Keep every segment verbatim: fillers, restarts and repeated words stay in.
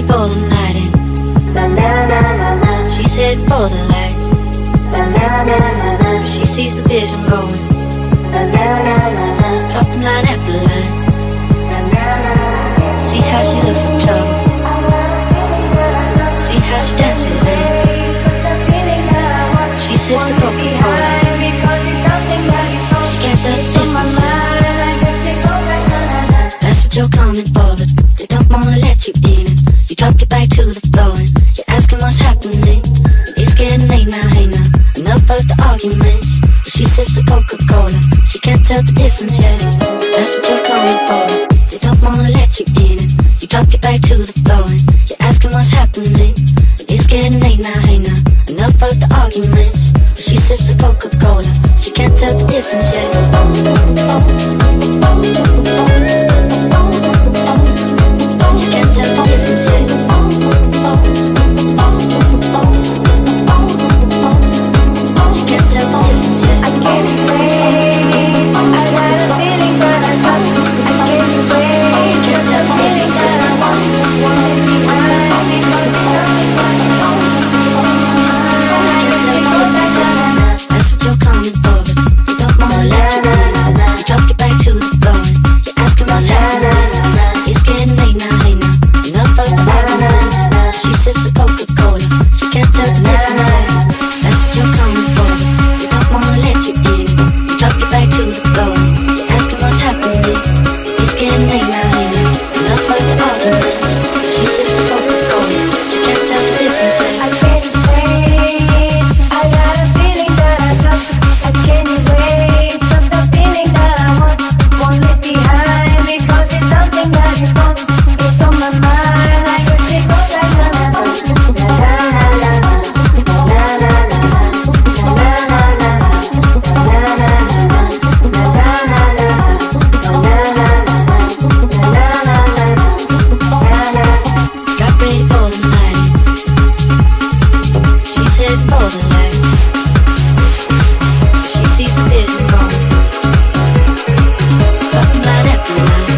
for the night in. She's heading for the light. She sees the vision going. Dropping line after line. See how she looks in trouble. See how she dances in. She sips the Coca-Cola. She can't tell the difference. That's what you're coming for, but they don't wanna let you in it. You drop your back to the floor and you're asking what's happening. It's getting late now, hey now. Enough of the arguments. But she sips the Coca-Cola. She can't tell the difference yet. That's what you're coming for, but they don't wanna let you in it. You drop your back to the floor and you're asking what's happening. It's getting late now, hey now. Enough of the arguments. But she sips the Coca-Cola. She can't tell the difference yet. She can't tell the difference yet. She can't tell the difference yet. I can't explain. I got a feeling, but I just I can't explain. She can't tell the difference yet. I want it behind because it's something like She can't tell the difference yet. That's what you're coming for, but they don't wanna let you in. You drop your back to the floor and you're asking what's happening. It's getting late now, hey now. Enough of the arguments. She sips the Coca-Cola. She can't tell the difference yet. That's what you're coming for, but they don't wanna let you in. You drop your back to the floor and you're asking what's happening. It's getting late now, hey now. Enough of the arguments. She sips the Coca-Cola. She can't tell the difference yet. I can't explain. I got a feeling that I just I can't wait. Just a feeling that I want won't leave behind because it's something that is on it's on my mind. I can see go la la la la la la Got ready for the night. She's headed for the light. She sees the vision going. Dropping line after line.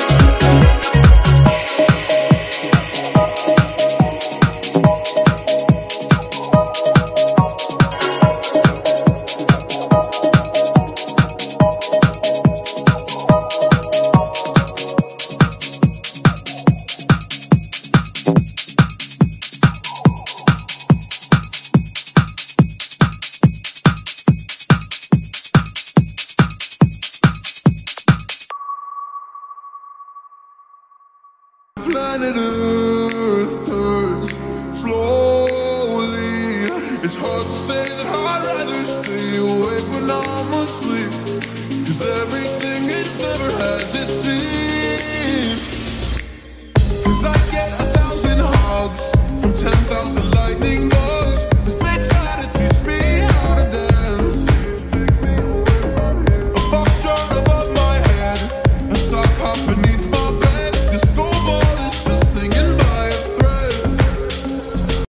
Planet Earth turns slowly. It's hard to say that I'd rather stay awake when I'm asleep, 'cause everything is never as it seems. 'Cause I get a thousand hugs from ten